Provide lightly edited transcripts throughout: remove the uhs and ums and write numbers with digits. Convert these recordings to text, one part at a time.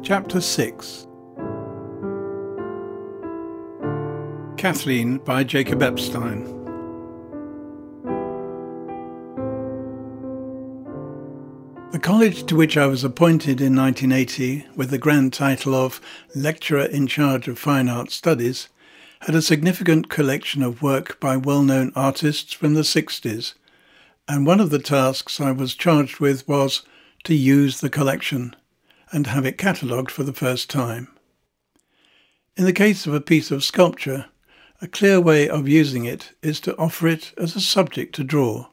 Chapter 6. Kathleen by Jacob Epstein. The college to which I was appointed in 1980 with the grand title of Lecturer in Charge of Fine Art Studies had a significant collection of work by well-known artists from the 60s, and one of the tasks I was charged with was to use the collection and have it catalogued for the first time. In the case of a piece of sculpture, a clear way of using it is to offer it as a subject to draw.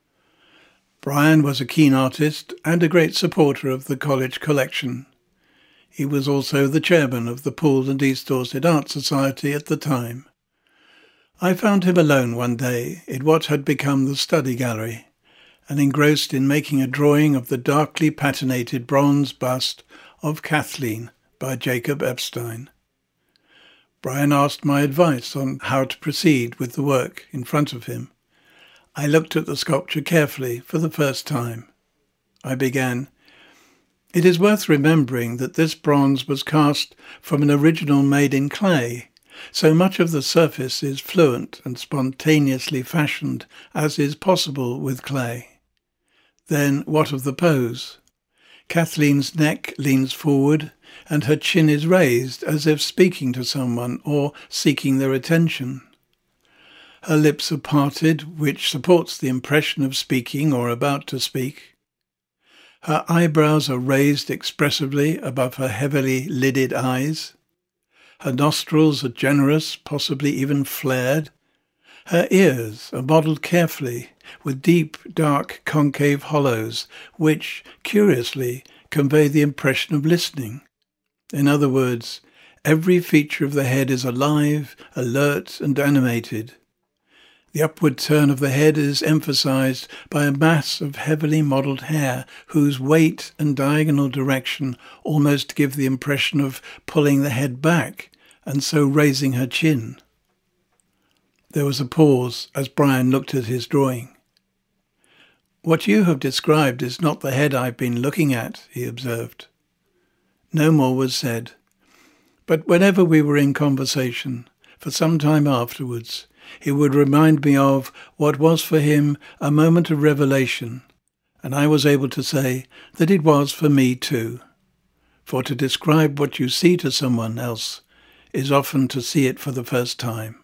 Brian was a keen artist and a great supporter of the college collection. He was also the chairman of the Poole and East Dorset Art Society at the time. I found him alone one day in what had become the study gallery, and engrossed in making a drawing of the darkly patinated bronze bust of Kathleen by Jacob Epstein. Brian asked my advice on how to proceed with the work in front of him. I looked at the sculpture carefully for the first time. I began, "It is worth remembering that this bronze was cast from an original made in clay, so much of the surface is fluent and spontaneously fashioned as is possible with clay. Then what of the pose? Kathleen's neck leans forward and her chin is raised as if speaking to someone or seeking their attention. Her lips are parted, which supports the impression of speaking or about to speak. Her eyebrows are raised expressively above her heavily lidded eyes. Her nostrils are generous, possibly even flared. Her ears are modelled carefully, with deep, dark, concave hollows, which, curiously, convey the impression of listening. In other words, every feature of the head is alive, alert, and animated. The upward turn of the head is emphasized by a mass of heavily modelled hair, whose weight and diagonal direction almost give the impression of pulling the head back, and so raising her chin." There was a pause as Brian looked at his drawing. "What you have described is not the head I've been looking at," he observed. No more was said, but whenever we were in conversation, for some time afterwards, he would remind me of what was for him a moment of revelation, and I was able to say that it was for me too. For to describe what you see to someone else is often to see it for the first time.